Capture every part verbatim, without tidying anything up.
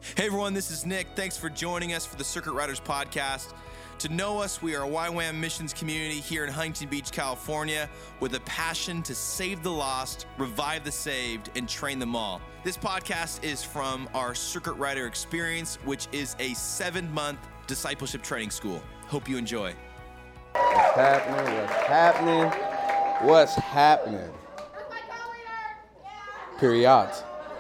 Hey everyone, this is Nick. Thanks for joining us for the Circuit Riders podcast. To know us, we are a Y WAM missions community here in Huntington Beach, California, with a passion to save the lost, revive the saved, and train them all. This podcast is from our Circuit Rider experience, which is a seven-month discipleship training school. Hope you enjoy. What's happening? What's happening? What's happening? Period.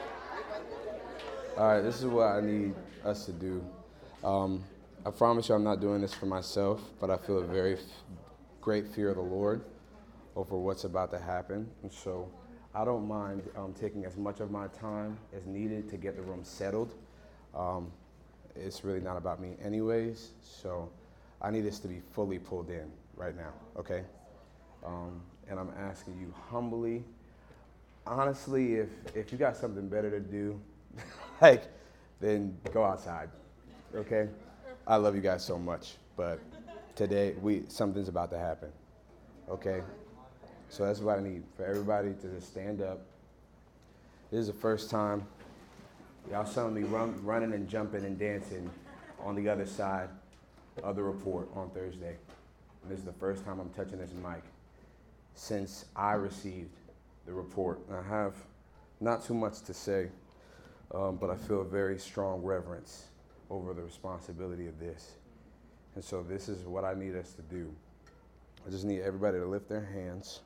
All right, this is what I need us to do. Um, I promise you I'm not doing this for myself, but I feel a very f- great fear of the Lord over what's about to happen. And so I don't mind um, taking as much of my time as needed to get the room settled. Um, it's really not about me anyways, so I need this to be fully pulled in right now, okay? Um, and I'm asking you humbly, honestly, if, if you got something better to do, like, then go outside, okay? I love you guys so much, but today we something's about to happen, okay? So that's what I need, for everybody to just stand up. This is the first time y'all saw me run, running and jumping and dancing on the other side of the report on Thursday. And this is the first time I'm touching this mic since I received the report. And I have not too much to say, um, but I feel a very strong reverence over the responsibility of this. And so this is what I need us to do. I just need everybody to lift their hands.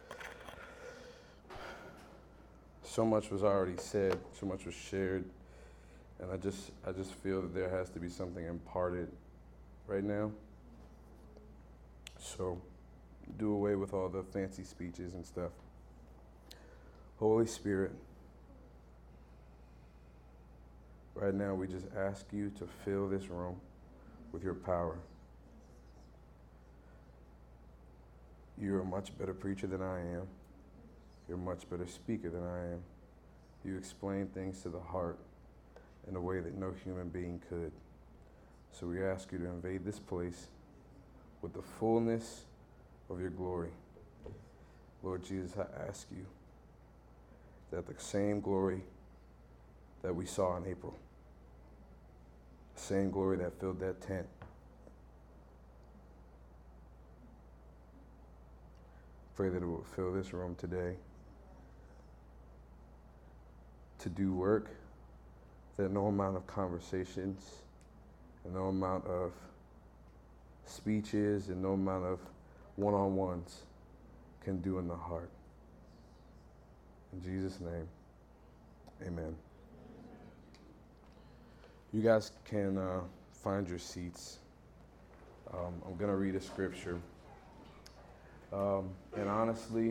So much was already said, so much was shared, and I just I just feel that there has to be something imparted right now. So do away with all the fancy speeches and stuff. Holy Spirit, right now, we just ask you to fill this room with your power. You're a much better preacher than I am. You're a much better speaker than I am. You explain things to the heart in a way that no human being could. So we ask you to invade this place with the fullness of your glory. Lord Jesus, I ask you that the same glory that we saw in April, the same glory that filled that tent, pray that it will fill this room today to do work that no amount of conversations and no amount of speeches and no amount of one-on-ones can do in the heart. In Jesus' name, amen. You guys can uh, find your seats. Um, I'm going to read a scripture. Um, and honestly,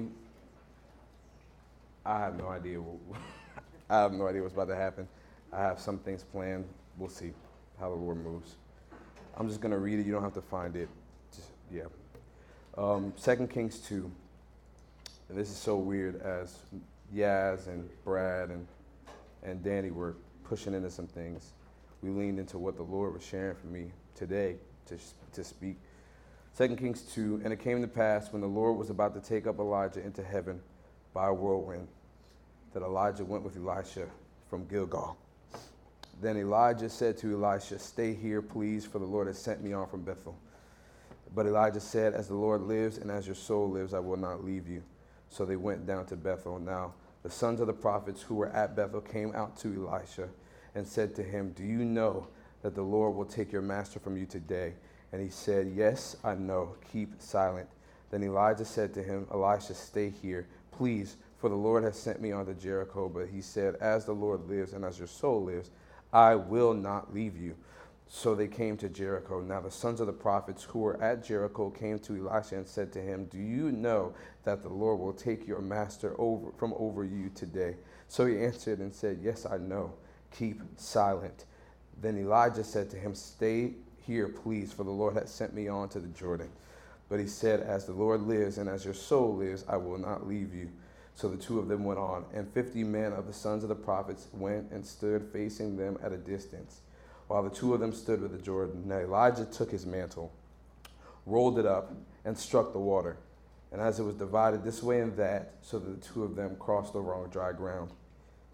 I have no idea. What, I have no idea what's about to happen. I have some things planned. We'll see how the Lord moves. I'm just going to read it. You don't have to find it. Just, yeah. Um, Second Kings two. And this is so weird as Yaz and Brad and, and Danny were pushing into some things. We leaned into what the Lord was sharing for me today to, to speak. Second Kings two, and it came to pass when the Lord was about to take up Elijah into heaven by a whirlwind, that Elijah went with Elisha from Gilgal. Then Elijah said to Elisha, "Stay here, please, for the Lord has sent me on from Bethel." But Elijah said, "As the Lord lives and as your soul lives, I will not leave you." So they went down to Bethel. Now the sons of the prophets who were at Bethel came out to Elisha and said to him, "Do you know that the Lord will take your master from you today?" And he said, "Yes, I know. Keep silent." Then Elijah said to him, "Elisha, stay here, please, for the Lord has sent me on to Jericho." But he said, "As the Lord lives and as your soul lives, I will not leave you." So they came to Jericho. Now the sons of the prophets who were at Jericho came to Elisha and said to him, "Do you know that the Lord will take your master over from over you today?" So he answered and said, "Yes, I know. Keep silent." Then Elijah said to him, "Stay here, please, for the Lord has sent me on to the Jordan." But he said, "As the Lord lives and as your soul lives, I will not leave you." So the two of them went on, and fifty men of the sons of the prophets went and stood facing them at a distance, while the two of them stood with the Jordan. Now Elijah took his mantle, rolled it up, and struck the water. And as it was divided this way and that, so that the two of them crossed over on dry ground.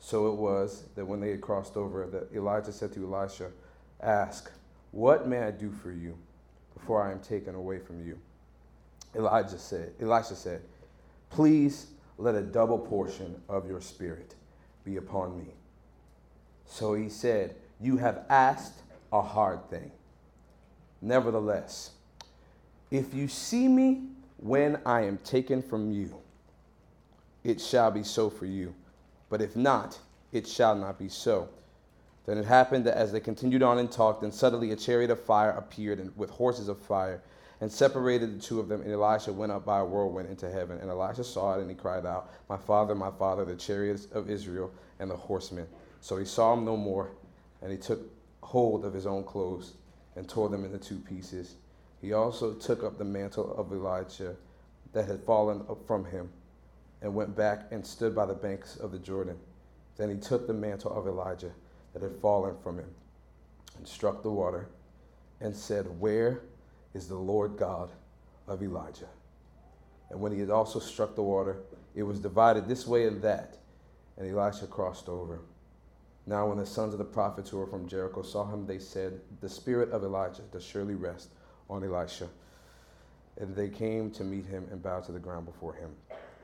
So it was that when they had crossed over, that Elijah said to Elisha, ask, what may I do for you before I am taken away from you? Elijah said, Elisha said, please let a double portion of your spirit be upon me. So he said, you have asked a hard thing. Nevertheless, if you see me when I am taken from you, it shall be so for you. But if not, it shall not be so. Then it happened that as they continued on and talked, and suddenly a chariot of fire appeared and with horses of fire, and separated the two of them, and Elisha went up by a whirlwind into heaven. And Elisha saw it, and he cried out, my father, my father, the chariots of Israel and the horsemen. So he saw him no more, and he took hold of his own clothes and tore them into two pieces. He also took up the mantle of Elijah that had fallen up from him, and went back and stood by the banks of the Jordan. Then he took the mantle of Elijah that had fallen from him, and struck the water, and said, where is the Lord God of Elijah? And when he had also struck the water, it was divided this way and that, and Elisha crossed over. Now when the sons of the prophets who were from Jericho saw him, they said, the spirit of Elijah does surely rest on Elisha. And they came to meet him and bowed to the ground before him.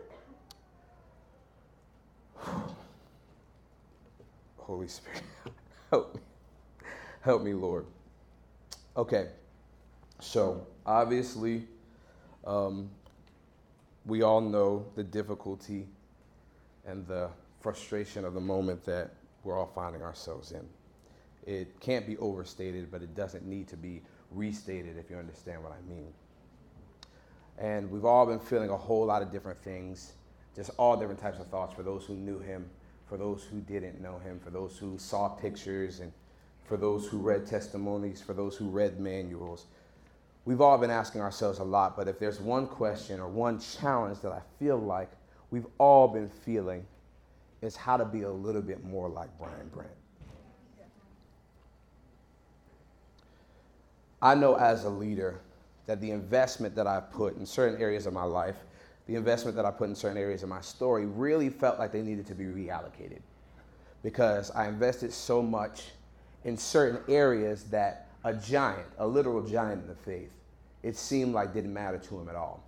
Holy Spirit, help me. Help me, Lord. Okay, so obviously, um, we all know the difficulty and the frustration of the moment that we're all finding ourselves in. It can't be overstated, but it doesn't need to be restated, if you understand what I mean. And we've all been feeling a whole lot of different things, just all different types of thoughts for those who knew him, for those who didn't know him, for those who saw pictures, and for those who read testimonies, for those who read manuals. We've all been asking ourselves a lot, but if there's one question or one challenge that I feel like we've all been feeling, is how to be a little bit more like Brian Brandt. I know as a leader that the investment that I put in certain areas of my life, the investment that I put in certain areas of my story really felt like they needed to be reallocated, because I invested so much in certain areas that a giant, a literal giant in the faith, it seemed like didn't matter to him at all.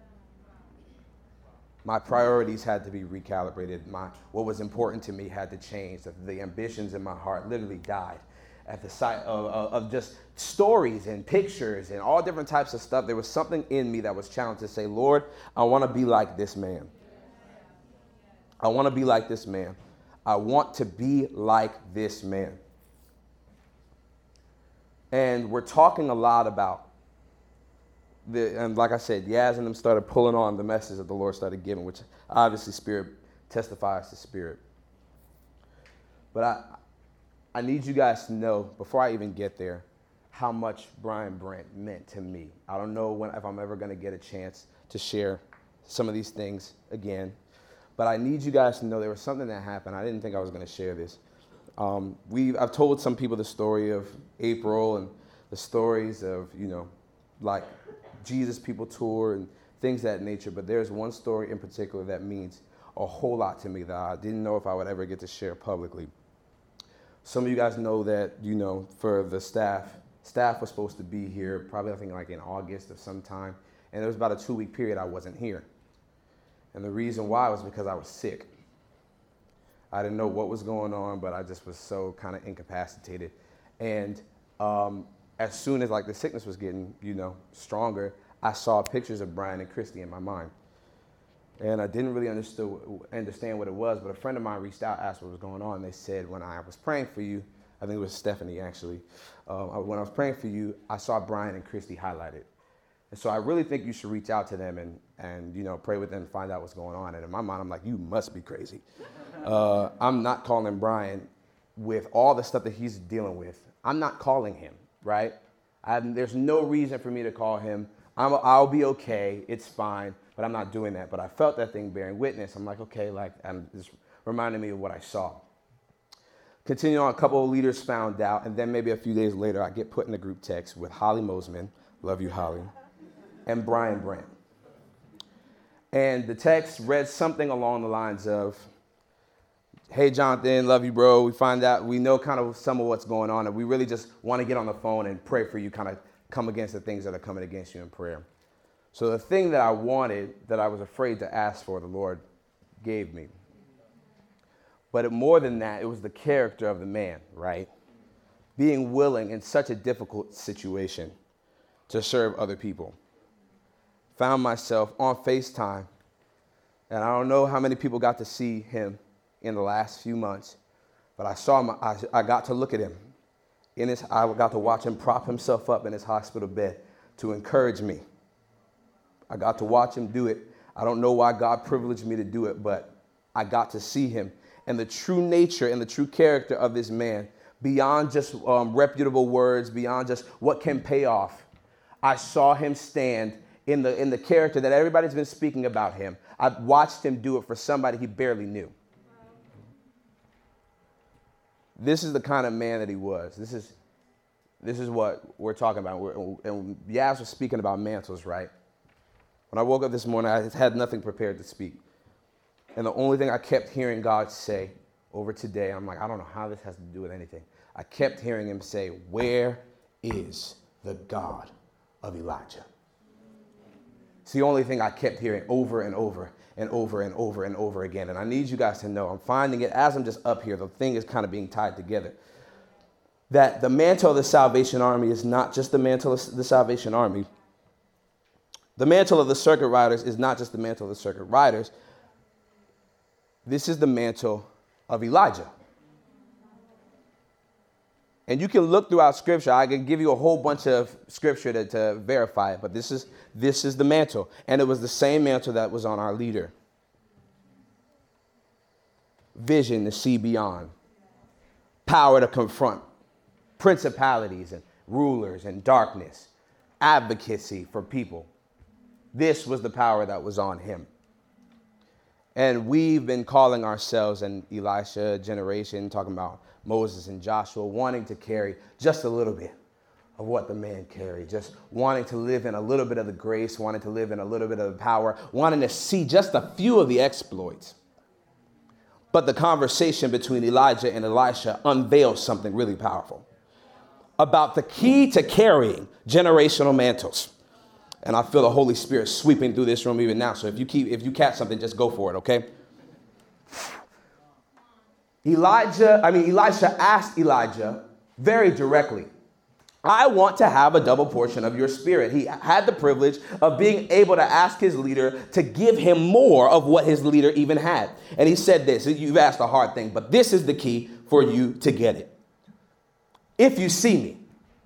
My priorities had to be recalibrated. My, what was important to me had to change. The, the ambitions in my heart literally died at the sight of, of, of just stories and pictures and all different types of stuff. There was something in me that was challenged to say, Lord, I want to be like this man. I want to be like this man. I want to be like this man. And we're talking a lot about The, and like I said, Yaz and them started pulling on the message that the Lord started giving, which obviously Spirit testifies to Spirit. But I I need you guys to know, before I even get there, how much Brian Brandt meant to me. I don't know when, if I'm ever going to get a chance to share some of these things again, but I need you guys to know there was something that happened. I didn't think I was going to share this. Um, we I've told some people the story of April and the stories of, you know, like Jesus People Tour and things of that nature, but there's one story in particular that means a whole lot to me that I didn't know if I would ever get to share publicly. Some of you guys know that, you know, for the staff, staff was supposed to be here probably I think like in August of some time, and there was about a two-week period I wasn't here. And the reason why was because I was sick. I didn't know what was going on, but I just was so kind of incapacitated. And um, as soon as like the sickness was getting, you know, stronger, I saw pictures of Brian and Christy in my mind. And I didn't really understood, understand what it was, but a friend of mine reached out, asked what was going on. They said, when I was praying for you, I think it was Stephanie actually, uh, when I was praying for you, I saw Brian and Christy highlighted. And so I really think you should reach out to them and, and you know, pray with them and find out what's going on. And in my mind, I'm like, you must be crazy. Uh, I'm not calling Brian with all the stuff that he's dealing with. I'm not calling him. Right? I, there's no reason for me to call him. I'm, I'll be okay. It's fine. But I'm not doing that. But I felt that thing bearing witness. I'm like, okay, like, I'm just reminding me of what I saw. Continue on, a couple of leaders found out. And then maybe a few days later, I get put in a group text with Holly Mosman. Love you, Holly. And Brian Brandt. And the text read something along the lines of, hey, Jonathan, love you, bro. We find out, we know kind of some of what's going on, and we really just want to get on the phone and pray for you, kind of come against the things that are coming against you in prayer. So the thing that I wanted, that I was afraid to ask for, the Lord gave me. But more than that, it was the character of the man, right? Being willing in such a difficult situation to serve other people. Found myself on FaceTime, and I don't know how many people got to see him in the last few months, but I saw him, I, I got to look at him. In his, I got to watch him prop himself up in his hospital bed to encourage me. I got to watch him do it. I don't know why God privileged me to do it, but I got to see him and the true nature and the true character of this man, beyond just um, reputable words, beyond just what can pay off. I saw him stand in the in the character that everybody's been speaking about him. I watched him do it for somebody he barely knew. This is the kind of man that he was. This is this is what we're talking about. We're, and Yaz was speaking about mantles, right? When I woke up this morning, I had nothing prepared to speak. And the only thing I kept hearing God say over today, I'm like, I don't know how this has to do with anything. I kept hearing him say, where is the God of Elijah? It's the only thing I kept hearing over and over and over and over and over again. And I need you guys to know, I'm finding it as I'm just up here, the thing is kind of being tied together, that the mantle of the Salvation Army is not just the mantle of the Salvation Army. The mantle of the circuit riders is not just the mantle of the circuit riders. This is the mantle of Elijah. And you can look throughout Scripture. I can give you a whole bunch of Scripture to, to verify it, but this is, this is the mantle. And it was the same mantle that was on our leader. Vision to see beyond. Power to confront. Principalities and rulers and darkness. Advocacy for people. This was the power that was on him. And we've been calling ourselves an Elisha generation, talking about Moses and Joshua, wanting to carry just a little bit of what the man carried, just wanting to live in a little bit of the grace, wanting to live in a little bit of the power, wanting to see just a few of the exploits. But the conversation between Elijah and Elisha unveils something really powerful about the key to carrying generational mantles. And I feel the Holy Spirit sweeping through this room even now. So if you keep, if you catch something, just go for it, okay? Elijah, I mean, Elisha asked Elijah very directly, I want to have a double portion of your spirit. He had the privilege of being able to ask his leader to give him more of what his leader even had. And he said this, you've asked a hard thing, but this is the key for you to get it. If you see me,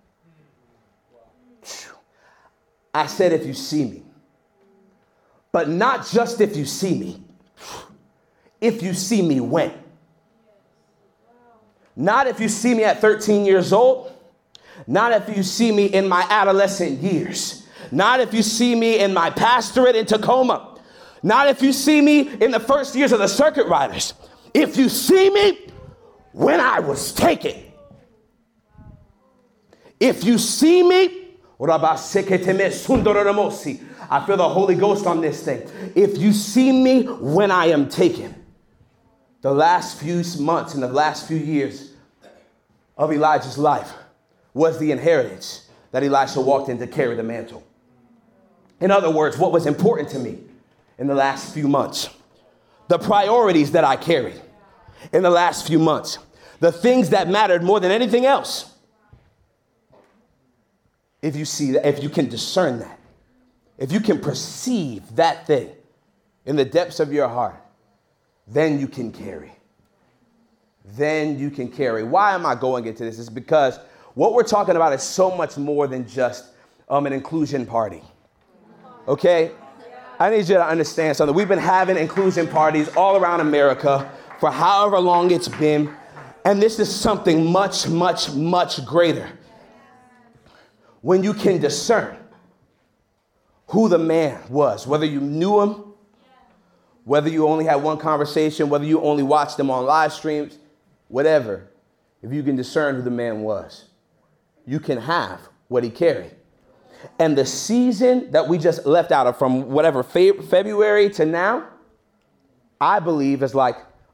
I said, if you see me, but not just if you see me, if you see me when. Not if you see me at thirteen years old, not if you see me in my adolescent years, not if you see me in my pastorate in Tacoma, not if you see me in the first years of the circuit riders. If you see me when I was taken, if you see me, I feel the Holy Ghost on this thing. If you see me when I am taken, the last few months and the last few years of Elijah's life was the inheritance that Elisha walked in to carry the mantle. In other words, what was important to me in the last few months, the priorities that I carried in the last few months, the things that mattered more than anything else. If you see that, if you can discern that, if you can perceive that thing in the depths of your heart, then you can carry. Then you can carry. Why am I going into this? It's because what we're talking about is so much more than just um, an inclusion party. Okay? I need you to understand something. We've been having inclusion parties all around America for however long it's been. And this is something much, much, much greater. When you can discern who the man was, whether you knew him, whether you only had one conversation, whether you only watched him on live streams, whatever, if you can discern who the man was, you can have what he carried. And the season that we just left out of, from whatever fe- February to now, I believe is like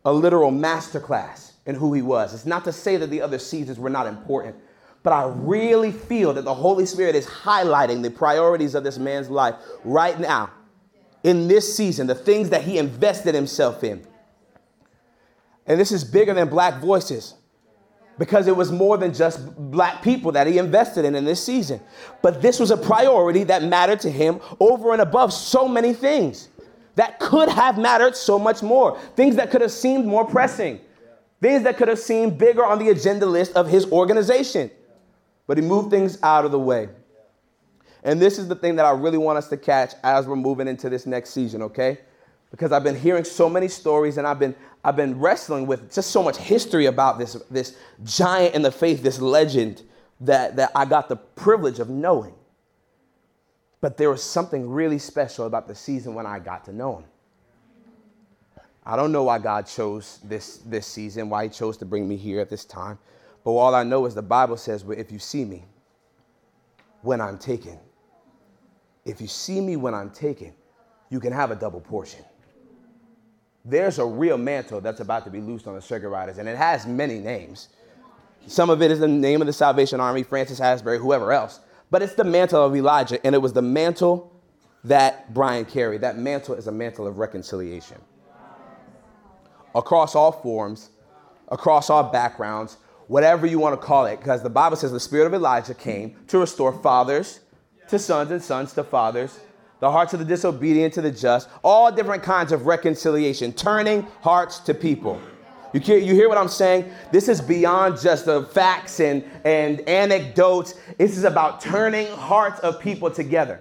a literal masterclass in who he was. It's not to say that the other seasons were not important, but I really feel that the Holy Spirit is highlighting the priorities of this man's life right now, in this season, the things that he invested himself in. And this is bigger than Black Voices, because it was more than just Black people that he invested in in this season. But this was a priority that mattered to him over and above so many things that could have mattered so much more, things that could have seemed more pressing, things that could have seemed bigger on the agenda list of his organization. But he moved things out of the way. And this is the thing that I really want us to catch as we're moving into this next season, okay? Because I've been hearing so many stories, and I've been I've been wrestling with just so much history about this, this giant in the faith, this legend that, that I got the privilege of knowing. But there was something really special about the season when I got to know him. I don't know why God chose this, this season, why he chose to bring me here at this time. But all I know is the Bible says, well, if you see me when I'm taken, if you see me when I'm taken, you can have a double portion. There's a real mantle that's about to be loosed on the Circuit Riders, and it has many names. Some of it is the name of the Salvation Army, Francis Asbury, whoever else. But it's the mantle of Elijah, and it was the mantle that Brian carried. That mantle is a mantle of reconciliation. Across all forms, across all backgrounds, whatever you want to call it, because the Bible says the spirit of Elijah came to restore fathers to sons and sons to fathers, the hearts of the disobedient to the just, all different kinds of reconciliation, turning hearts to people. You hear, you hear what I'm saying? This is beyond just the facts and, and anecdotes. This is about turning hearts of people together.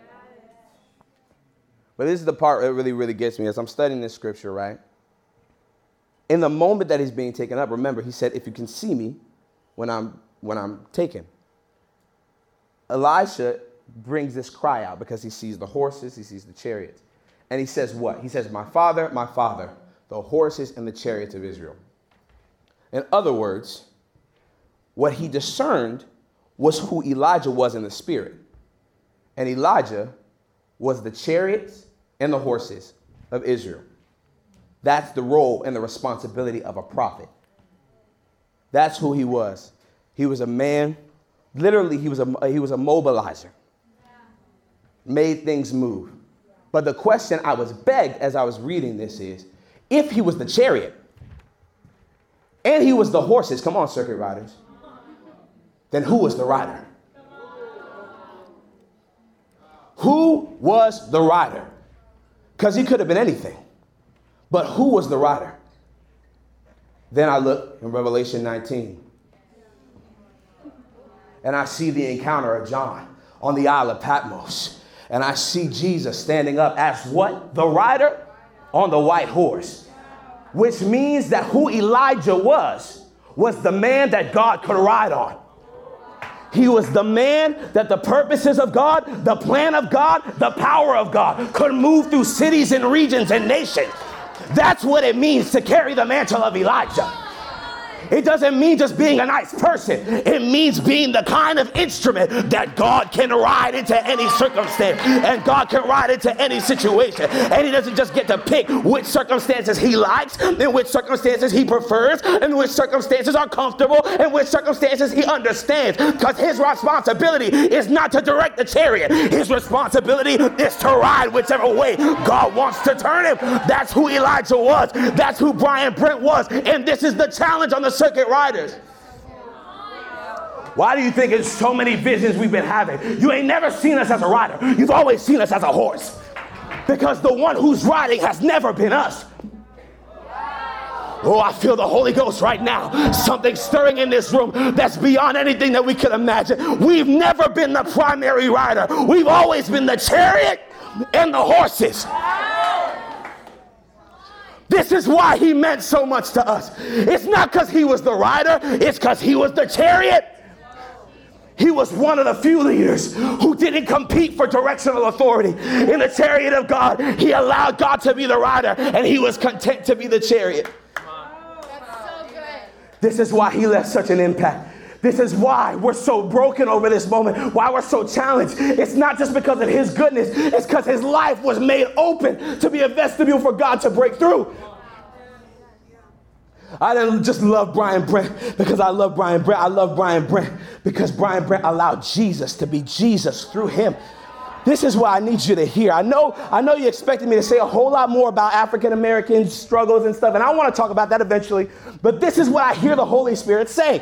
But this is the part that really, really gets me as I'm studying this scripture, right? In the moment that he's being taken up, remember, he said, if you can see me when I'm when I'm taken. Elisha brings this cry out because he sees the horses, he sees the chariots. And he says what? He says, my father, my father, the horses and the chariots of Israel. In other words, what he discerned was who Elijah was in the spirit. And Elijah was the chariots and the horses of Israel. That's the role and the responsibility of a prophet. That's who he was. He was a man, literally he was a, he was a mobilizer. Made things move. But the question I was begged as I was reading this is, if he was the chariot and he was the horses, come on, Circuit Riders, then who was the rider? Who was the rider? Because he could have been anything. But who was the rider? Then I look in Revelation nineteen. And I see the encounter of John on the Isle of Patmos. And I see Jesus standing up as what? The rider on the white horse. Which means that who Elijah was, was the man that God could ride on. He was the man that the purposes of God, the plan of God, the power of God could move through cities and regions and nations. That's what it means to carry the mantle of Elijah. It doesn't mean just being a nice person. It means being the kind of instrument that God can ride into any circumstance, and God can ride into any situation. And he doesn't just get to pick which circumstances he likes, and which circumstances he prefers, and which circumstances are comfortable, and which circumstances he understands. Because his responsibility is not to direct the chariot. His responsibility is to ride whichever way God wants to turn him. That's who Elijah was. That's who Brian Brent was. And this is the challenge on the Circuit Riders. Why do you think it's so many visions we've been having? You ain't never seen us as a rider. You've always seen us as a horse. Because the one who's riding has never been us. Oh, I feel the Holy Ghost right now. Something stirring in this room that's beyond anything that we could imagine. We've never been the primary rider. We've always been the chariot and the horses. This is why he meant so much to us. It's not because he was the rider. It's because he was the chariot. He was one of the few leaders who didn't compete for directional authority. In the chariot of God, he allowed God to be the rider, and he was content to be the chariot. That's so good. This is why he left such an impact. This is why we're so broken over this moment, why we're so challenged. It's not just because of his goodness. It's because his life was made open to be a vestibule for God to break through. I didn't just love Brian Brent because I love Brian Brent. I love Brian Brent because Brian Brent allowed Jesus to be Jesus through him. This is what I need you to hear. I know, I know you expected me to say a whole lot more about African American struggles and stuff, and I want to talk about that eventually, but this is what I hear the Holy Spirit say.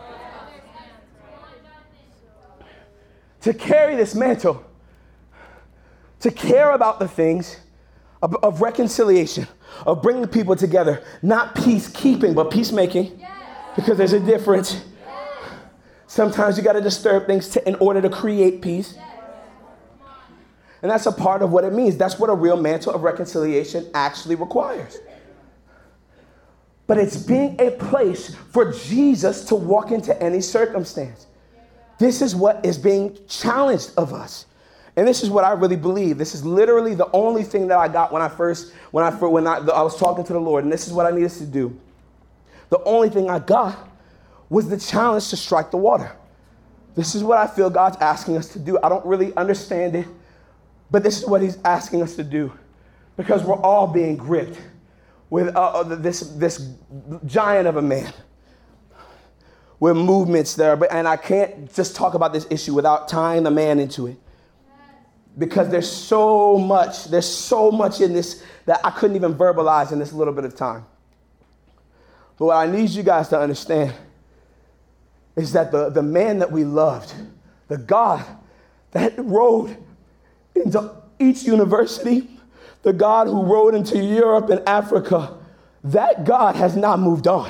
To carry this mantle, to care about the things of, of reconciliation, of bringing people together, not peacekeeping, but peacemaking, because there's a difference. Sometimes you got to disturb things to, in order to create peace. And that's a part of what it means. That's what a real mantle of reconciliation actually requires. But it's being a place for Jesus to walk into any circumstance. This is what is being challenged of us. And this is what I really believe. This is literally the only thing that I got when I first, when I, when I, I was talking to the Lord. And this is what I need us to do. The only thing I got was the challenge to strike the water. This is what I feel God's asking us to do. I don't really understand it, but this is what he's asking us to do, because we're all being gripped with uh, this, this giant of a man, with movements there. But, and I can't just talk about this issue without tying the man into it, because there's so much, there's so much in this that I couldn't even verbalize in this little bit of time. But what I need you guys to understand is that the, the man that we loved, the God that rode into each university, the God who rode into Europe and Africa, that God has not moved on.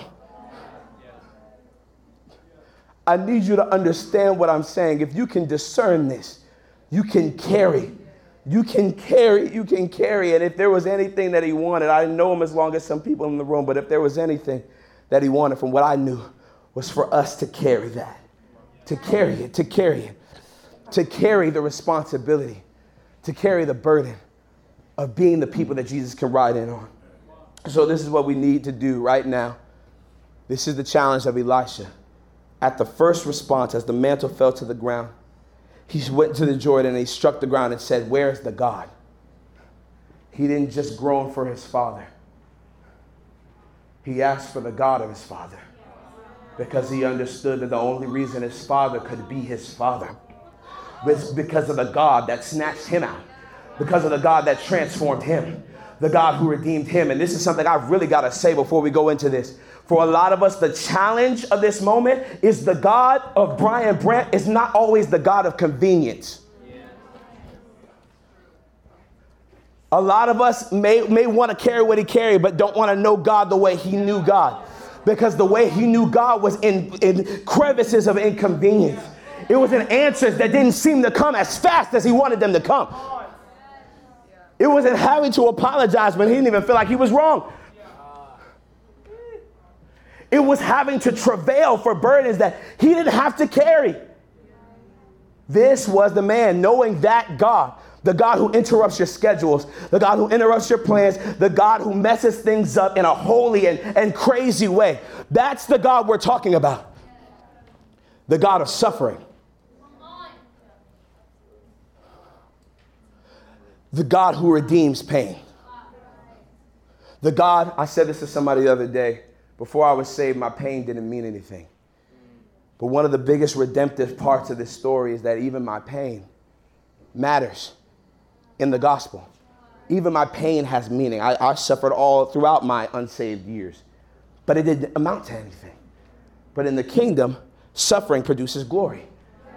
I need you to understand what I'm saying. If you can discern this, you can carry. You can carry. You can carry. And if there was anything that he wanted, I didn't know him as long as some people in the room, but if there was anything that he wanted from what I knew, was for us to carry that, to carry it, to carry it, to carry the responsibility, to carry the burden of being the people that Jesus can ride in on. So this is what we need to do right now. This is the challenge of Elisha. At the first response, as the mantle fell to the ground, he went to the Jordan and he struck the ground and said, "Where is the God?" He didn't just groan for his father. He asked for the God of his father, because he understood that the only reason his father could be his father was because of the God that snatched him out, because of the God that transformed him, the God who redeemed him. And this is something I've really got to say before we go into this. For a lot of us, the challenge of this moment is the God of Brian Brent is not always the God of convenience. A lot of us may, may want to carry what he carried, but don't want to know God the way he knew God. Because the way he knew God was in, in crevices of inconvenience. It was in answers that didn't seem to come as fast as he wanted them to come. It wasn't having to apologize when he didn't even feel like he was wrong. It was having to travail for burdens that he didn't have to carry. This was the man, knowing that God, the God who interrupts your schedules, the God who interrupts your plans, the God who messes things up in a holy and, and crazy way. That's the God we're talking about. The God of suffering. The God who redeems pain. The God, I said this to somebody the other day, before I was saved, my pain didn't mean anything. But one of the biggest redemptive parts of this story is that even my pain matters in the gospel. Even my pain has meaning. I, I suffered all throughout my unsaved years, but it didn't amount to anything. But in the kingdom, suffering produces glory.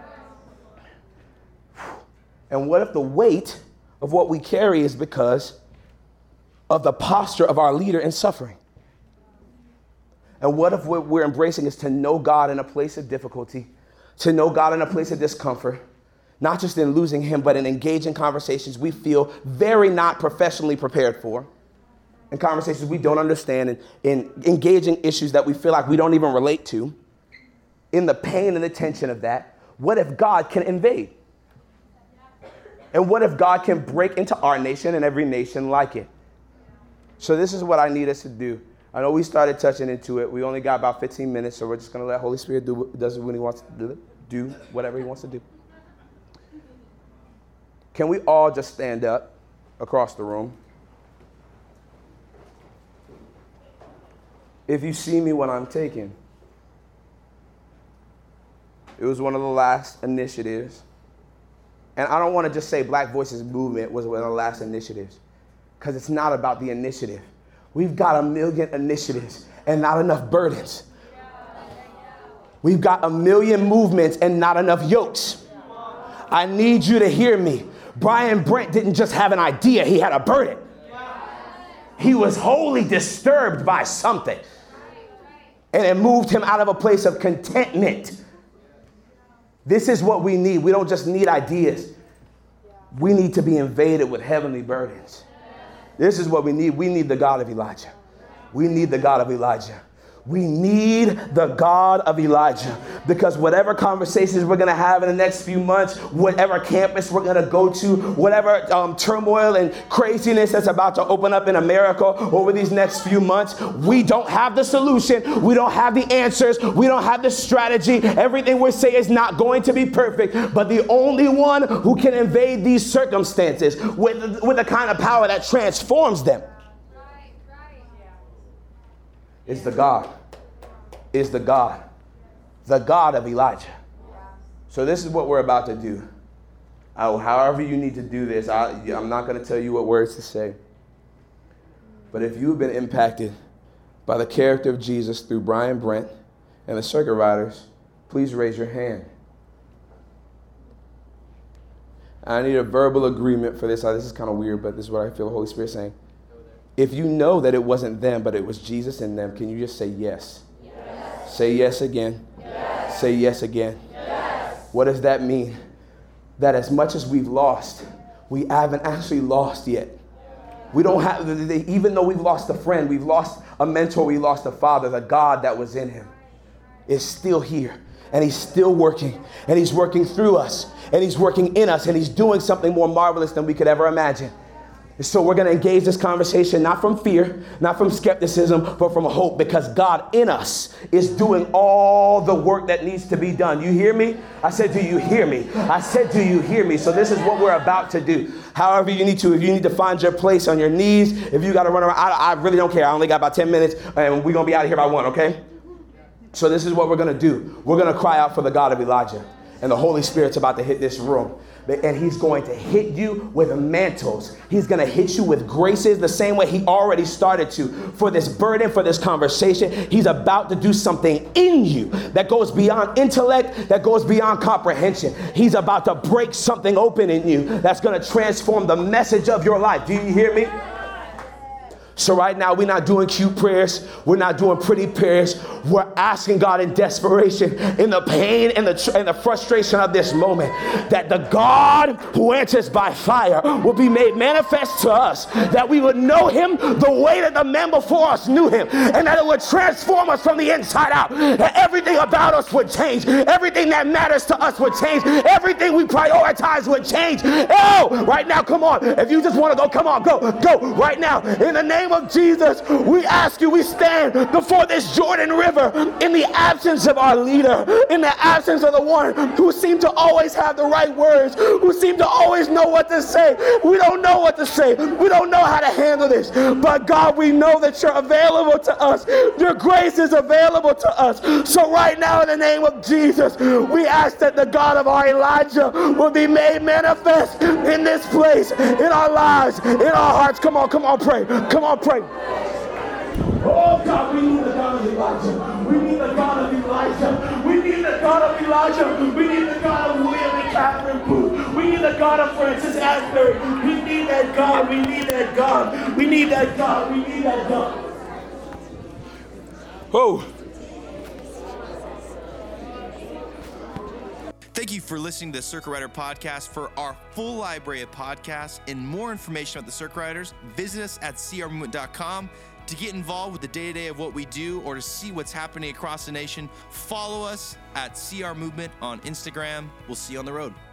And what if the weight of what we carry is because of the posture of our leader in suffering? And what if what we're embracing is to know God in a place of difficulty, to know God in a place of discomfort, not just in losing him, but in engaging conversations we feel very not professionally prepared for, in conversations we don't understand, and in engaging issues that we feel like we don't even relate to, in the pain and the tension of that. What if God can invade? And what if God can break into our nation and every nation like it? So this is what I need us to do. I know we started touching into it. We only got about fifteen minutes, so we're just going to let Holy Spirit do does what he wants to do, do whatever he wants to do. Can we all just stand up across the room? If you see me when I'm taken. It was one of the last initiatives. And I don't want to just say Black Voices Movement was one of the last initiatives, because it's not about the initiative. We've got a million initiatives and not enough burdens. We've got a million movements and not enough yokes. I need you to hear me. Brian Brent didn't just have an idea, he had a burden. He was wholly disturbed by something. And it moved him out of a place of contentment. This is what we need. We don't just need ideas. We need to be invaded with heavenly burdens. This is what we need. We need the God of Elijah. We need the God of Elijah. We need the God of Elijah, because whatever conversations we're going to have in the next few months, whatever campus we're going to go to, whatever um, turmoil and craziness that's about to open up in America over these next few months, we don't have the solution. We don't have the answers. We don't have the strategy. Everything we say is not going to be perfect, but the only one who can invade these circumstances with, with the kind of power that transforms them is the God, is the God, the God of Elijah. So this is what we're about to do. I, however you need to do this, I, I'm not going to tell you what words to say. But if you've been impacted by the character of Jesus through Brian Brent and the Circuit Riders, please raise your hand. I need a verbal agreement for this. This is kind of weird, but this is what I feel the Holy Spirit saying. If you know that it wasn't them, but it was Jesus in them, can you just say yes? Yes. Say yes again. Yes. Say yes again. Yes. What does that mean? That as much as we've lost, we haven't actually lost yet. We don't have, even though we've lost a friend, we've lost a mentor, we lost a father, the God that was in him is still here. And he's still working. And he's working through us. And he's working in us. And he's doing something more marvelous than we could ever imagine. So we're going to engage this conversation not from fear, not from skepticism, but from hope, because God in us is doing all the work that needs to be done. You hear me? I said, do you hear me? I said, do you hear me? So this is what we're about to do. However you need to, if you need to find your place on your knees, if you got to run around, I, I really don't care. I only got about ten minutes and we're going to be out of here by one, okay? So this is what we're going to do. We're going to cry out for the God of Elijah, and the Holy Spirit's about to hit this room. And he's going to hit you with mantles. He's going to hit you with graces the same way he already started to. For this burden, for this conversation, he's about to do something in you that goes beyond intellect, that goes beyond comprehension. He's about to break something open in you that's going to transform the message of your life. Do you hear me? So right now, we're not doing cute prayers. We're not doing pretty prayers. We're asking God in desperation, in the pain and the, and the frustration of this moment, that the God who answers by fire will be made manifest to us, that we would know him the way that the men before us knew him, and that it would transform us from the inside out, that everything about us would change. Everything that matters to us would change. Everything we prioritize would change. Oh, right now, come on. If you just want to go, come on, go, go right now. In the name of Jesus, we ask you, we stand before this Jordan River in the absence of our leader, in the absence of the one who seemed to always have the right words, who seemed to always know what to say. We don't know what to say. We don't know how to handle this. But God, we know that you're available to us. Your grace is available to us. So right now, in the name of Jesus, we ask that the God of our Elijah will be made manifest in this place, in our lives, in our hearts. Come on, come on, pray. Come on, pray. Oh God, we need the God of Elijah. We need the God of Elijah. We need the God of Elijah. We need the God of William and Catherine Booth. We need the God of Francis Asbury. We need that God. We need that God. We need that God. We need that God. Oh. Thank you for listening to the Circuit Rider Podcast. For our full library of podcasts and more information about the Circuit Riders, visit us at c r movement dot com. To get involved with the day-to-day of what we do or to see what's happening across the nation, follow us at C R Movement on Instagram. We'll see you on the road.